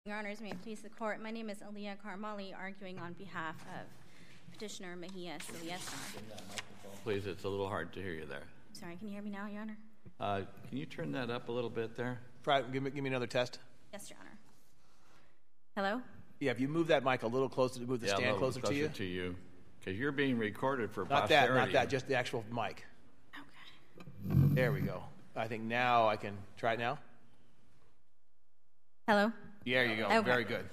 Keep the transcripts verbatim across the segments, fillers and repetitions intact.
Your Honors, may it please the Court, my name is Aliyah Karmali, arguing on behalf of Petitioner Mejia Saliesa. Please, it's a little hard to hear you there. Sorry, can you hear me now, Your Honor? Uh, can you turn that up a little bit there? Try, give me, give me another test. Yes, Your Honor. Hello? Yeah, if you move that mic a little closer, move the yeah, stand a little closer, closer to you. to you, because you're being recorded for not posterity. Not that, not that, just the actual mic. Okay. There we go. I think now I can try it now. Hello? There you go. Okay. Very good.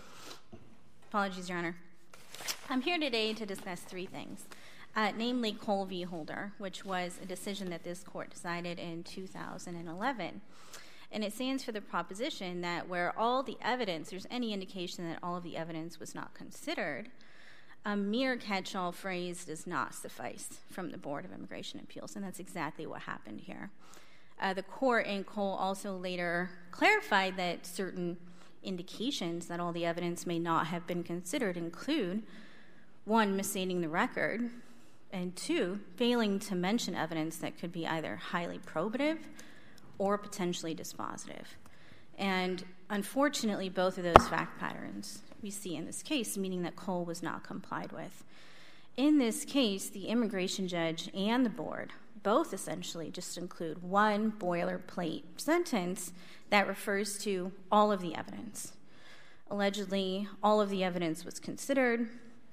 Apologies, Your Honor. I'm here today to discuss three things, uh, namely Cole v. Holder, which was a decision that this Court decided in two thousand eleven. And it stands for the proposition that where all the evidence, there's any indication that all of the evidence was not considered, a mere catch-all phrase does not suffice from the Board of Immigration Appeals, and that's exactly what happened here. Uh, the Court in Cole also later clarified that certain indications that all the evidence may not have been considered include, one, misstating the record, and two, failing to mention evidence that could be either highly probative or potentially dispositive. And unfortunately, both of those fact patterns we see in this case, meaning that Cole was not complied with. In this case, the immigration judge and the board both essentially just include one boilerplate sentence that refers to all of the evidence. Allegedly, all of the evidence was considered,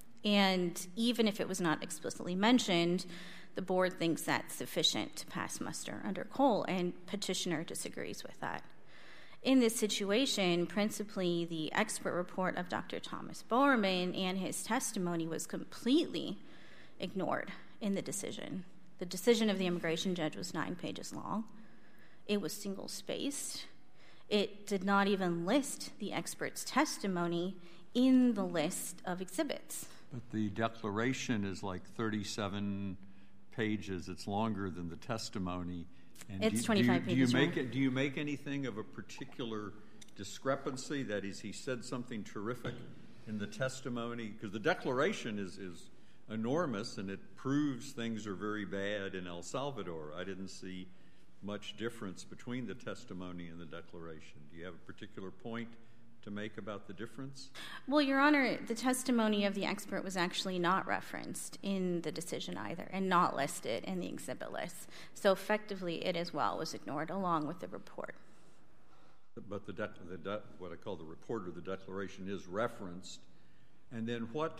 and even if it was not explicitly mentioned, the board thinks that's sufficient to pass muster under Cole, and petitioner disagrees with that. In this situation, principally the expert report of Doctor Thomas Bowerman and his testimony was completely ignored in the decision. The decision of the immigration judge was nine pages long. It was single-spaced. It did not even list the expert's testimony in the list of exhibits. But the declaration is like thirty-seven pages. It's longer than the testimony. And it's do, twenty-five do you, pages. Do you, make it, do you make anything of a particular discrepancy? That is, he said something terrific in the testimony? Because the declaration is, is enormous, and it proves things are very bad in El Salvador. I didn't see much difference between the testimony and the declaration. Do you have a particular point to make about the difference? Well, Your Honor, the testimony of the expert was actually not referenced in the decision either, and not listed in the exhibit list. So effectively, it as well was ignored along with the report. But the, de- the de- what I call the report or the declaration is referenced. And then what,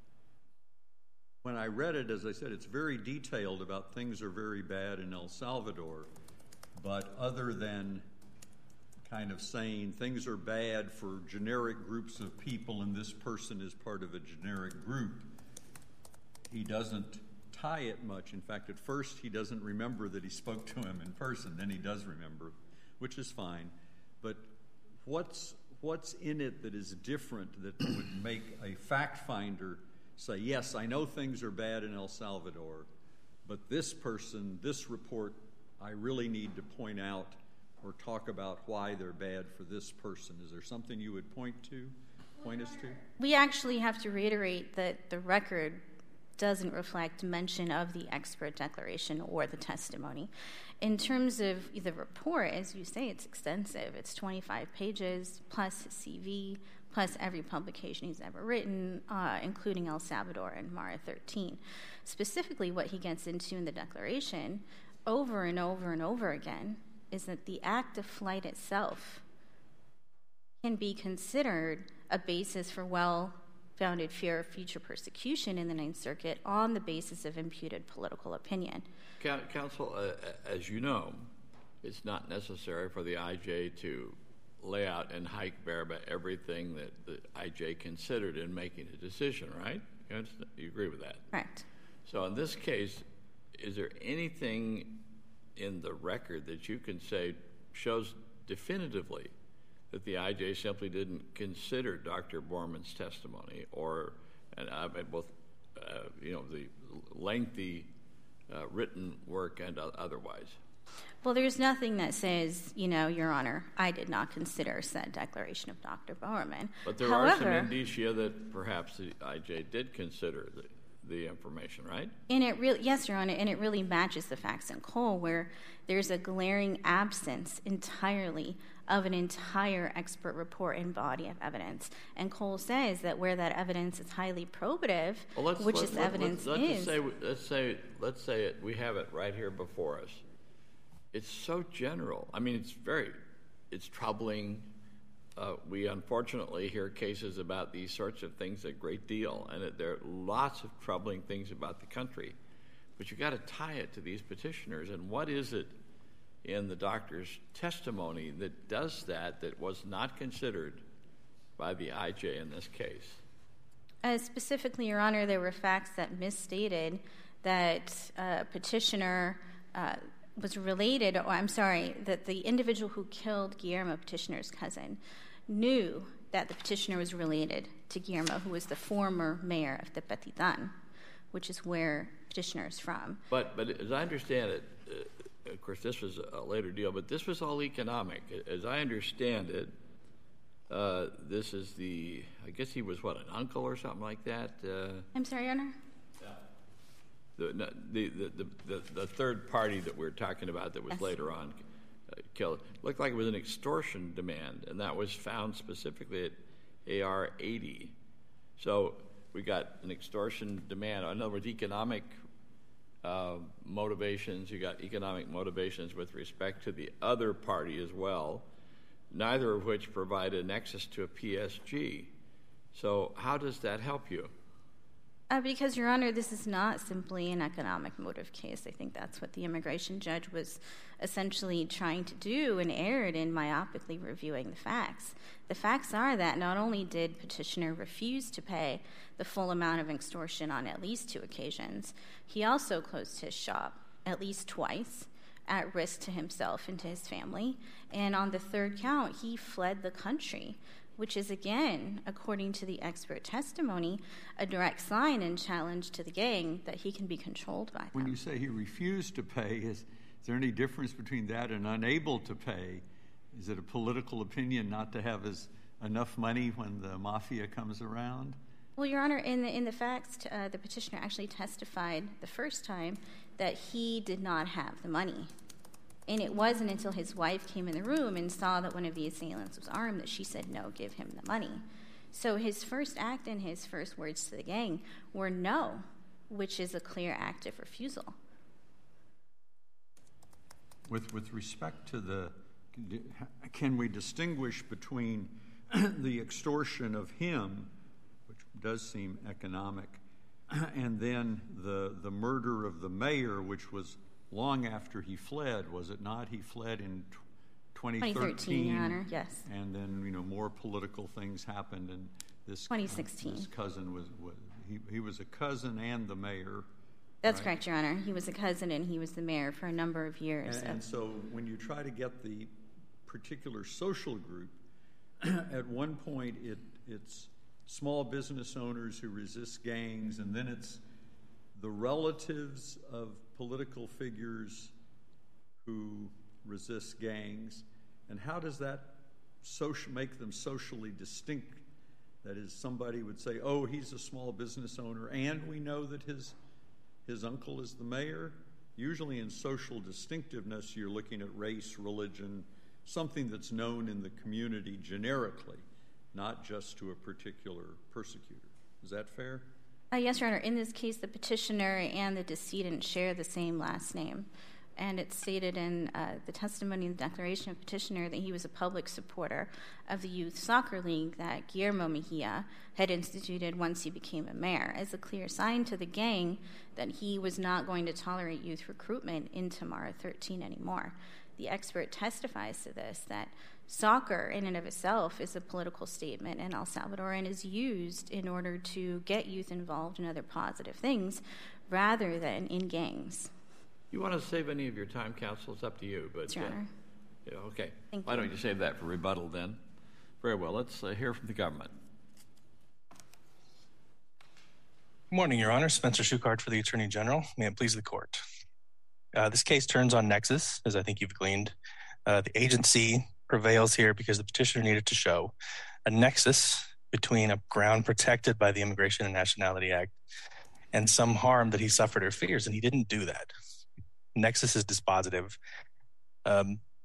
when I read it, as I said, it's very detailed about things are very bad in El Salvador. But other than kind of saying things are bad for generic groups of people and this person is part of a generic group, he doesn't tie it much. In fact, at first he doesn't remember that he spoke to him in person. Then he does remember, which is fine. But what's what's in it that is different that would make a fact finder say, yes, I know things are bad in El Salvador, but this person, this report, I really need to point out or talk about why they're bad for this person. Is there something you would point to, point us to? We actually have to reiterate that the record doesn't reflect mention of the expert declaration or the testimony. In terms of the report, as you say, it's extensive. It's twenty-five pages, plus his C V, plus every publication he's ever written, uh, including El Salvador and Mara thirteen. Specifically, what he gets into in the declaration over and over and over again is that the act of flight itself can be considered a basis for well-founded fear of future persecution in the Ninth Circuit on the basis of imputed political opinion. Counsel, uh, as you know, it's not necessary for the I J to lay out and hike bareback everything that the I J considered in making a decision, right? You, you agree with that? Correct. So in this case, is there anything in the record that you can say shows definitively that the I J simply didn't consider Doctor Borman's testimony or and uh, both uh, you know the lengthy uh, written work and uh, otherwise? Well, there's nothing that says, you know, Your Honor, I did not consider said declaration of Doctor Bowerman. But there However, are some indicia that perhaps the I J did consider the the information, right? And it really, yes, Your Honor, and it really matches the facts in Cole, where there's a glaring absence entirely of an entire expert report and body of evidence. And Cole says that where that evidence is highly probative, well, let's, which let's, is let's, evidence let's, is. Say, let's say, let's say it, we have it right here before us. It's so general. I mean, it's very, it's troubling. Uh, we unfortunately hear cases about these sorts of things a great deal, and it, there are lots of troubling things about the country. But you got to tie it to these petitioners, and what is it in the doctor's testimony that does that that was not considered by the I J in this case? Uh, specifically, Your Honor, there were facts that misstated that uh, petitioner uh, was related, or I'm sorry, that the individual who killed Guillermo, petitioner's cousin, knew that the petitioner was related to Guillermo, who was the former mayor of Tepetitan, which is where petitioner is from. But, but as I understand it, uh, of course, this was a later deal, but this was all economic. As I understand it, uh, this is the, I guess he was, what, an uncle or something like that? Uh, I'm sorry, Your Honor? The, the, the, the, the, the third party that we're talking about that was Yes. later on uh, killed looked like it was an extortion demand, and that was found specifically at A R eighty. So we got an extortion demand. In other words, economic uh, motivations. You got economic motivations with respect to the other party as well, neither of which provide a nexus to a P S G. So how does that help you? Uh, because, Your Honor, this is not simply an economic motive case. I think that's what the immigration judge was essentially trying to do and erred in myopically reviewing the facts. The facts are that not only did petitioner refuse to pay the full amount of extortion on at least two occasions, he also closed his shop at least twice at risk to himself and to his family. And on the third count, he fled the country, which is, again, according to the expert testimony, a direct sign and challenge to the gang that he can be controlled by them. When you say he refused to pay, is, is there any difference between that and unable to pay? Is it a political opinion not to have as enough money when the mafia comes around? Well, Your Honor, in the, in the facts, uh, the petitioner actually testified the first time that he did not have the money. And it wasn't until his wife came in the room and saw that one of the assailants was armed that she said, no, give him the money. So his first act and his first words to the gang were no, which is a clear act of refusal. With, with respect to the, can we distinguish between the extortion of him, which does seem economic, and then the, the murder of the mayor, which was long after he fled, was it not? He fled in twenty thirteen. twenty thirteen, Your Honor, yes. And then, you know, more political things happened, and this twenty sixteen. Uh, this cousin was, was he, he was a cousin and the mayor. That's right? correct, Your Honor. He was a cousin and he was the mayor for a number of years. And, and so when you try to get the particular social group, at one point it it's small business owners who resist gangs, and then it's the relatives of political figures who resist gangs. And how does that social, make them socially distinct? That is, somebody would say, oh, he's a small business owner, and we know that his his uncle is the mayor. Usually in social distinctiveness, you're looking at race, religion, something that's known in the community generically, not just to a particular persecutor. Is that fair? Uh, yes, Your Honor. In this case, the petitioner and the decedent share the same last name. And it's stated in uh, the testimony and the declaration of petitioner that he was a public supporter of the youth soccer league that Guillermo Mejia had instituted once he became a mayor, as a clear sign to the gang that he was not going to tolerate youth recruitment into Mara thirteen anymore. The expert testifies to this, that soccer in and of itself is a political statement in El Salvador and is used in order to get youth involved in other positive things rather than in gangs. You want to save any of your time, counsel? It's up to you. But, Your Honor. Uh, yeah, okay. Thank Why you. don't you save that for rebuttal then? Very well. Let's uh, hear from the government. Good morning, Your Honor. Spencer Shukart for the Attorney General. May it please the court. Uh, this case turns on nexus, as I think you've gleaned. Uh, the agency prevails here because the petitioner needed to show a nexus between a ground protected by the Immigration and Nationality Act and some harm that he suffered or fears, and he didn't do that. Nexus is dispositive. Um,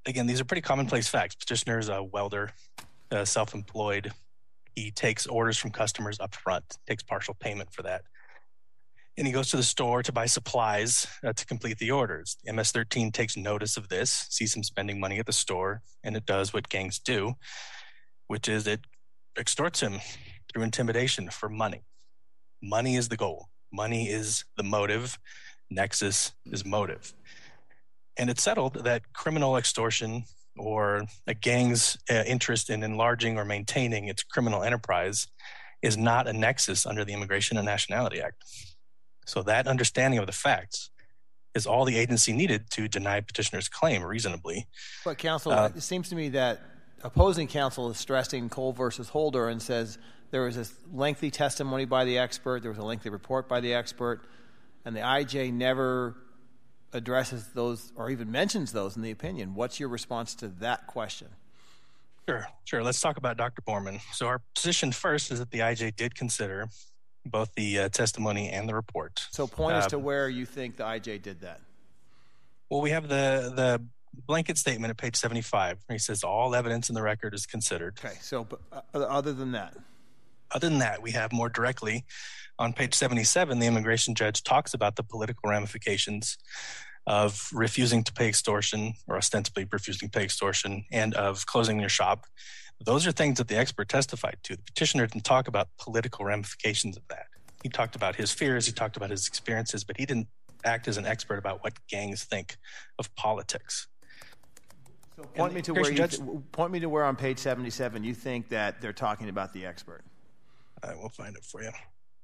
again, these are pretty commonplace facts. Petitioner is a welder, uh, self-employed. He takes orders from customers up front, takes partial payment for that. And he goes to the store to buy supplies uh, to complete the orders. M S thirteen takes notice of this, sees him spending money at the store, and it does what gangs do, which is it extorts him through intimidation for money. Money is the goal. Money is the motive. Nexus is motive. And it's settled that criminal extortion or a gang's uh, interest in enlarging or maintaining its criminal enterprise is not a nexus under the Immigration and Nationality Act. So that understanding of the facts is all the agency needed to deny petitioner's claim reasonably. But counsel, uh, it seems to me that opposing counsel is stressing Cole versus Holder and says there was a lengthy testimony by the expert, there was a lengthy report by the expert, and the I J never addresses those or even mentions those in the opinion. What's your response to that question? Sure, sure. Let's talk about Doctor Borman. So our position first is that the I J did consider both the uh, testimony and the report. So point us uh, to where you think the I J did that. Well, we have the the blanket statement at page seventy-five where he says all evidence in the record is considered. Okay, so uh, other than that? Other than that, we have more directly on page seventy-seven, the immigration judge talks about the political ramifications of refusing to pay extortion or ostensibly refusing to pay extortion and of closing your shop. Those are things that the expert testified to. The petitioner didn't talk about political ramifications of that. He talked about his fears, he talked about his experiences, but he didn't act as an expert about what gangs think of politics. So point me to where you th- point me to where on page seventy-seven you think that they're talking about the expert. I will find it for you.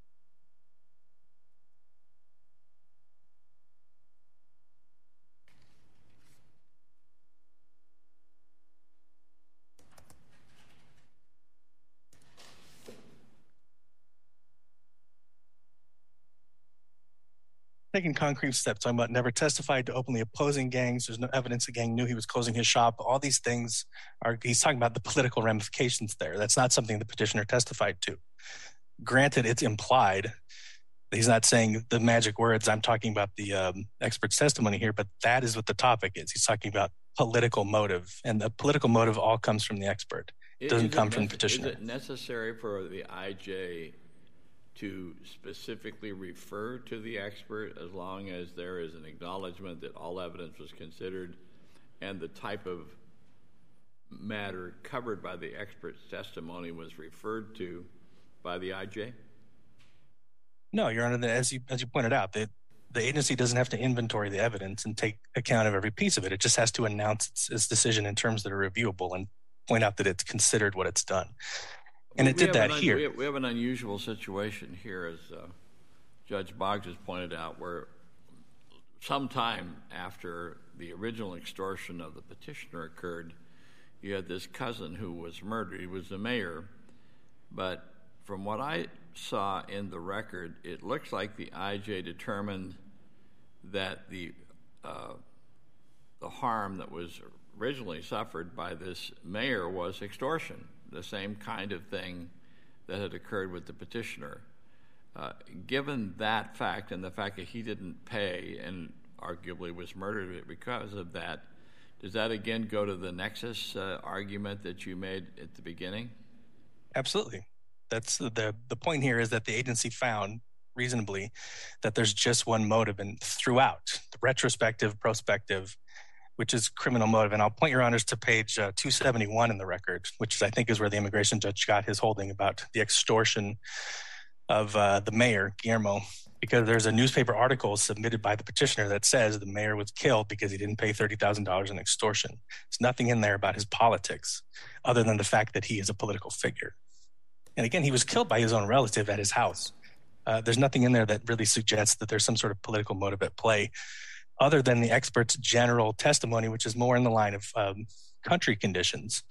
Taking concrete steps, talking about never testified to openly opposing gangs. There's no evidence the gang knew he was closing his shop. All these things are, he's talking about the political ramifications there. That's not something the petitioner testified to. Granted, it's implied. He's not saying the magic words. I'm talking about the um, expert's testimony here, but that is what the topic is. He's talking about political motive, and the political motive all comes from the expert. It doesn't come from the petitioner. Is it necessary for the I J to specifically refer to the expert as long as there is an acknowledgement that all evidence was considered and the type of matter covered by the expert's testimony was referred to by the I J? No, Your Honor, as you as you pointed out, the, the agency doesn't have to inventory the evidence and take account of every piece of it. It just has to announce its, its decision in terms that are reviewable and point out that it's considered what it's done. And it did that here. We have, we have an unusual situation here, as uh, Judge Boggs has pointed out, where sometime after the original extortion of the petitioner occurred, you had this cousin who was murdered. He was the mayor. But from what I saw in the record, it looks like the I J determined that the uh, the harm that was originally suffered by this mayor was extortion, the same kind of thing that had occurred with the petitioner. Uh, given that fact and the fact that he didn't pay and arguably was murdered because of that, does that again go to the nexus uh, argument that you made at the beginning? Absolutely. That's the the point here is that the agency found reasonably that there's just one motive, and throughout the retrospective, prospective, which is criminal motive. And I'll point your honors to page uh, two seventy-one in the record, which is, I think is where the immigration judge got his holding about the extortion of uh, the mayor, Guillermo, because there's a newspaper article submitted by the petitioner that says the mayor was killed because he didn't pay thirty thousand dollars in extortion. There's nothing in there about his politics other than the fact that he is a political figure. And again, he was killed by his own relative at his house. Uh, there's nothing in there that really suggests that there's some sort of political motive at play, other than the expert's general testimony, which is more in the line of um, country conditions.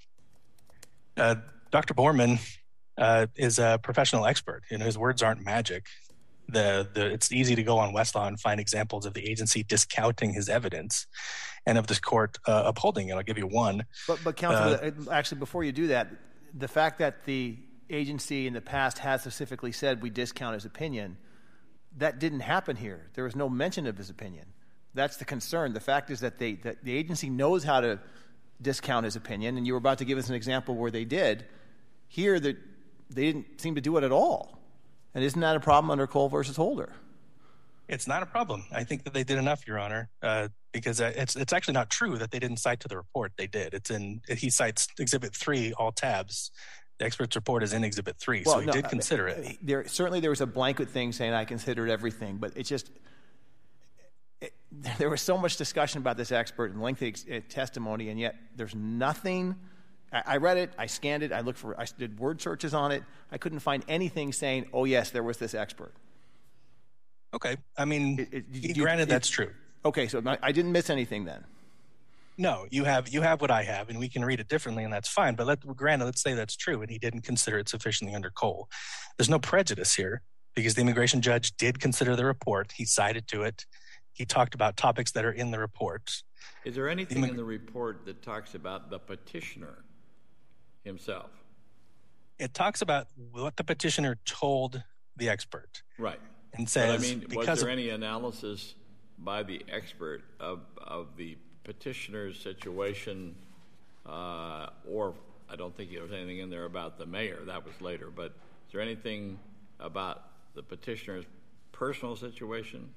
Uh, Doctor Borman uh, is a professional expert. You know, his words aren't magic. The, the, it's easy to go on Westlaw and find examples of the agency discounting his evidence and of this court uh, upholding it. I'll give you one. But, but counsel, uh, actually, before you do that, the fact that the agency in the past has specifically said we discount his opinion, that didn't happen here. There was no mention of his opinion. That's the concern. The fact is that they that the agency knows how to discount his opinion, and you were about to give us an example where they did. Here, that they didn't seem to do it at all. And isn't that a problem under Cole versus Holder? It's not a problem. I think that they did enough, Your Honor, uh, because it's it's actually not true that they didn't cite to the report. They did. It's in he cites Exhibit three, all tabs. The expert's report is in Exhibit three, well, so he no, did consider I mean, it. There certainly there was a blanket thing saying I considered everything, but it's just it, there was so much discussion about this expert and lengthy testimony, and yet there's nothing. I, I read it, I scanned it, I looked for, I did word searches on it. I couldn't find anything saying, "Oh yes, there was this expert." Okay, I mean, it, it, granted, it, that's true. Okay, so I didn't miss anything then. No, you have you have what I have, and we can read it differently, and that's fine. But let, granted, let's say that's true, and he didn't consider it sufficiently under Cole. There's no prejudice here because the immigration judge did consider the report. He cited to it. He talked about topics that are in the report. Is there anything the, in the report that talks about the petitioner himself? It talks about what the petitioner told the expert. Right. And says, but I mean, was there of, any analysis by the expert of, of the petitioner's situation, uh, or I don't think there was anything in there about the mayor. That was later. But is there anything about the petitioner's personal situation?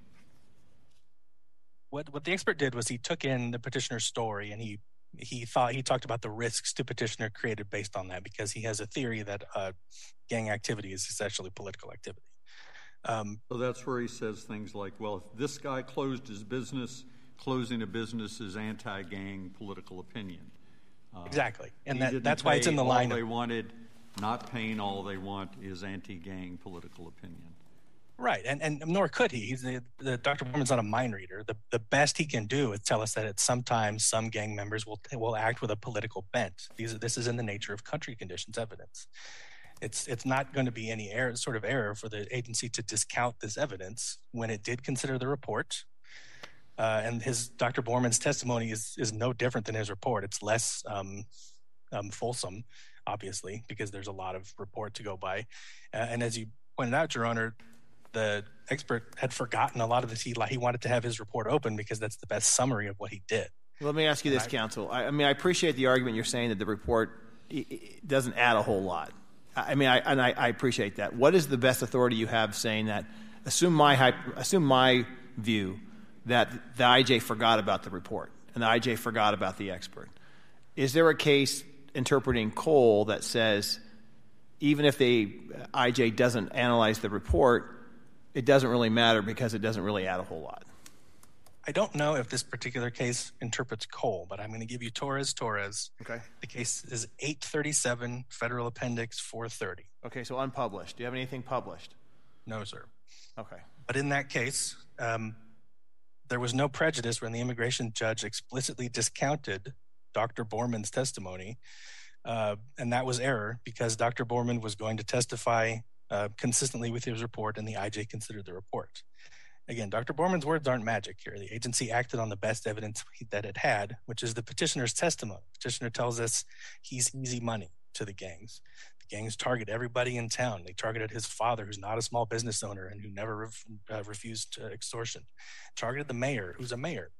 What what the expert did was he took in the petitioner's story and he he thought he talked about the risks to petitioner created based on that because he has a theory that uh, gang activity is essentially political activity. Um, so that's where he says things like, well, if this guy closed his business, closing a business is anti-gang political opinion. Uh, exactly. And that, that's why it's in the line. All they wanted, not paying all they want is anti-gang political opinion. Right. And and nor could he. He's the, the Doctor Borman's not a mind reader. The the best he can do is tell us that at sometimes some gang members will will act with a political bent. These this is in the nature of country conditions evidence. It's it's not going to be any error, sort of error for the agency to discount this evidence when it did consider the report. Uh, and his Doctor Borman's testimony is is no different than his report. It's less um, um, fulsome, obviously, because there's a lot of report to go by. Uh, and as you pointed out, Your Honor, the expert had forgotten a lot of this. He he wanted to have his report open because that's the best summary of what he did. Let me ask you this, I, counsel. I, I mean, I appreciate the argument you're saying that the report it, it doesn't add a whole lot. I mean, I, and I, I appreciate that. What is the best authority you have saying that? Assume my assume my view that the I J forgot about the report and the I J forgot about the expert. Is there a case interpreting Cole that says even if the I J doesn't analyze the report, it doesn't really matter because it doesn't really add a whole lot? I don't know if this particular case interprets Cole, but I'm going to give you Torres Torres. Okay. The case is eight thirty-seven Federal Appendix four thirty. Okay, so unpublished. Do you have anything published? No, sir. Okay. But in that case, um, there was no prejudice when the immigration judge explicitly discounted Doctor Borman's testimony, uh, and that was error because Doctor Borman was going to testify uh, consistently with his report, and the I J considered the report. Again, Doctor Borman's words aren't magic here. The agency acted on the best evidence that it had, which is the petitioner's testimony. The petitioner tells us he's easy money to the gangs. The gangs target everybody in town. They targeted his father, who's not a small business owner and who never ref, uh, refused uh, extortion. Targeted the mayor, who's a mayor.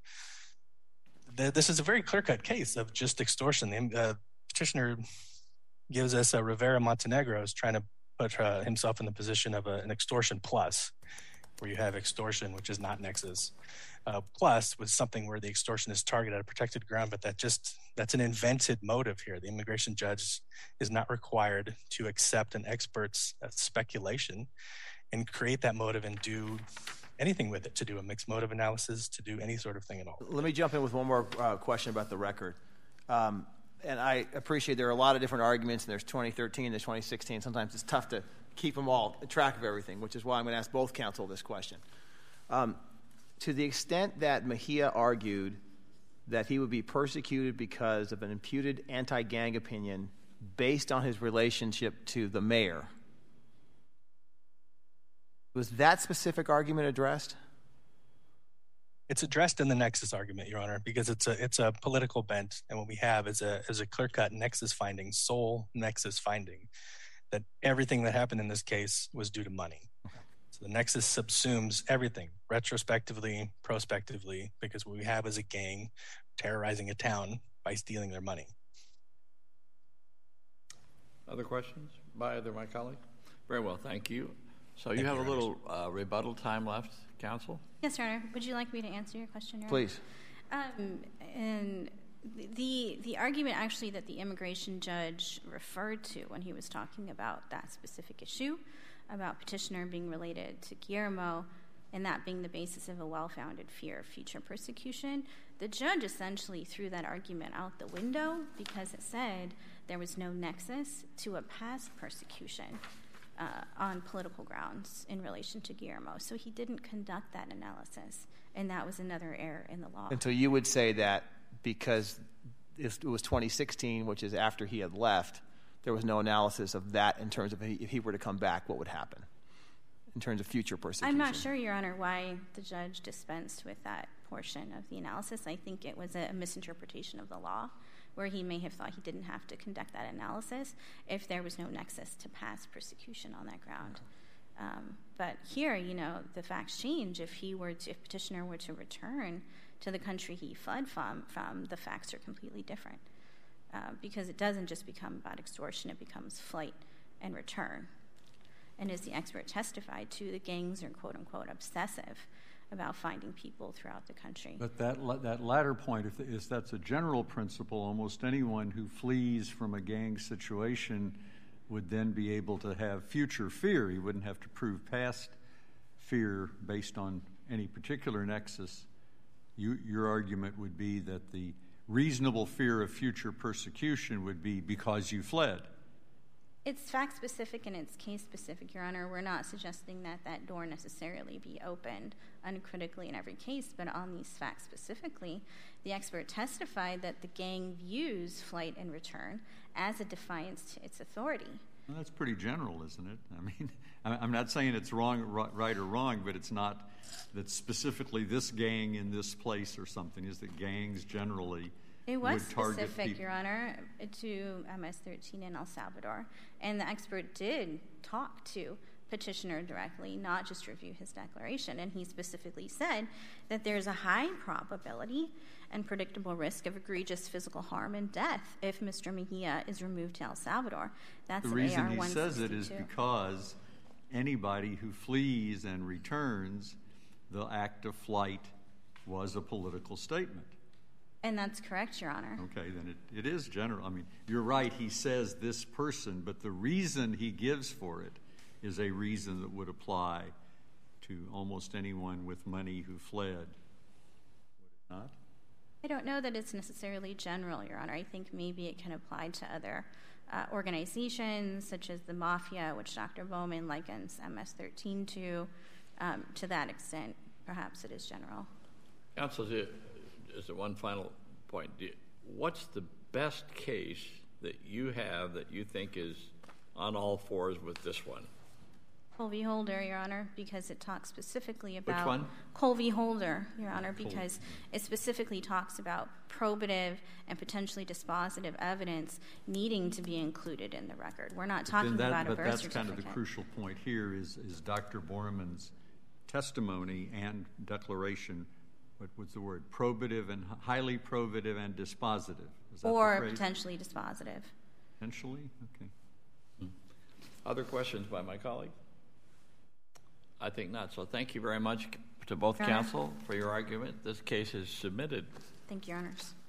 The, this is a very clear-cut case of just extortion. The uh, petitioner gives us uh, Rivera Montenegro is trying to put uh, himself in the position of a, an extortion plus, where you have extortion, which is not nexus, uh, plus with something where the extortion is targeted at a protected ground, but that just that's an invented motive here. The immigration judge is not required to accept an expert's uh, speculation and create that motive and do anything with it, to do a mixed motive analysis, to do any sort of thing at all. Let me jump in with one more uh, question about the record. Um, and I appreciate there are a lot of different arguments, and there's twenty thirteen, there's twenty sixteen. Sometimes it's tough to keep them all, track of everything, which is why I'm going to ask both counsel this question. Um, to the extent that Mejia argued that he would be persecuted because of an imputed anti-gang opinion based on his relationship to the mayor, was that specific argument addressed? It's addressed in the nexus argument, Your Honor, because it's a it's a political bent, and what we have is a is a clear-cut nexus finding, sole nexus finding, that everything that happened in this case was due to money. Okay. So the nexus subsumes everything, retrospectively, prospectively, because what we have is a gang terrorizing a town by stealing their money. Other questions by either of my colleagues? Very well, thank you. So Thank you have you, a Your little uh, rebuttal time left, counsel? Yes, Your Honor. Would you like me to answer your question, Your Please. Honor? Um, and the the argument actually that the immigration judge referred to when he was talking about that specific issue, about petitioner being related to Guillermo, and that being the basis of a well-founded fear of future persecution, the judge essentially threw that argument out the window because it said there was no nexus to a past persecution uh, on political grounds in relation to Guillermo. So he didn't conduct that analysis, and that was another error in the law. And so you would say that because it was twenty sixteen, which is after he had left, there was no analysis of that in terms of if he were to come back, what would happen in terms of future persecution? I'm not sure, Your Honor, why the judge dispensed with that portion of the analysis. I think it was a misinterpretation of the law, where he may have thought he didn't have to conduct that analysis if there was no nexus to past persecution on that ground. Um, but here, you know, the facts change. If he were to, if petitioner were to return to the country he fled from, from the facts are completely different. Uh, because it doesn't just become about extortion, it becomes flight and return. And as the expert testified to, the gangs are quote-unquote obsessive about finding people throughout the country. But that la- that latter point, if, if that's a general principle, almost anyone who flees from a gang situation would then be able to have future fear. He wouldn't have to prove past fear based on any particular nexus. You, your argument would be that the reasonable fear of future persecution would be because you fled. It's fact-specific and it's case-specific, Your Honor. We're not suggesting that that door necessarily be opened uncritically in every case, but on these facts specifically, the expert testified that the gang views flight and return as a defiance to its authority. Well, that's pretty general, isn't it? I mean, I'm not saying it's wrong, right or wrong, but it's not that specifically this gang in this place or something. Is that gangs generally It was would target specific, people. Your Honor, to M S thirteen in El Salvador. And the expert did talk to petitioner directly, not just review his declaration. And he specifically said that there's a high probability and predictable risk of egregious physical harm and death if Mister Mejia is removed to El Salvador. That's The an reason A R he one says it is sixty-two. because anybody who flees and returns, the act of flight was a political statement. And that's correct, Your Honor. Okay, then it, it is general. I mean, you're right, he says this person, but the reason he gives for it is a reason that would apply to almost anyone with money who fled. Would it not? I don't know that it's necessarily general, Your Honor. I think maybe it can apply to other uh, organizations, such as the Mafia, which Doctor Bowman likens M S thirteen to. Um, to that extent, perhaps it is general. Counsel, is it one final point? Do you, what's the best case that you have that you think is on all fours with this one? Colby Holder, Your Honor, because it talks specifically about... Which one? Colby Holder, Your Honor, because it specifically talks about probative and potentially dispositive evidence needing to be included in the record. We're not talking that, about a but birth that's certificate. kind of the crucial point here is, is Doctor Borman's testimony and declaration, what was the word, probative and highly probative and dispositive. Is that Or the phrase? potentially dispositive. Potentially? Okay. Other questions by my colleague? I think not. So thank you very much to both Your Honor. counsel for your argument. This case is submitted. Thank you, Your Honors.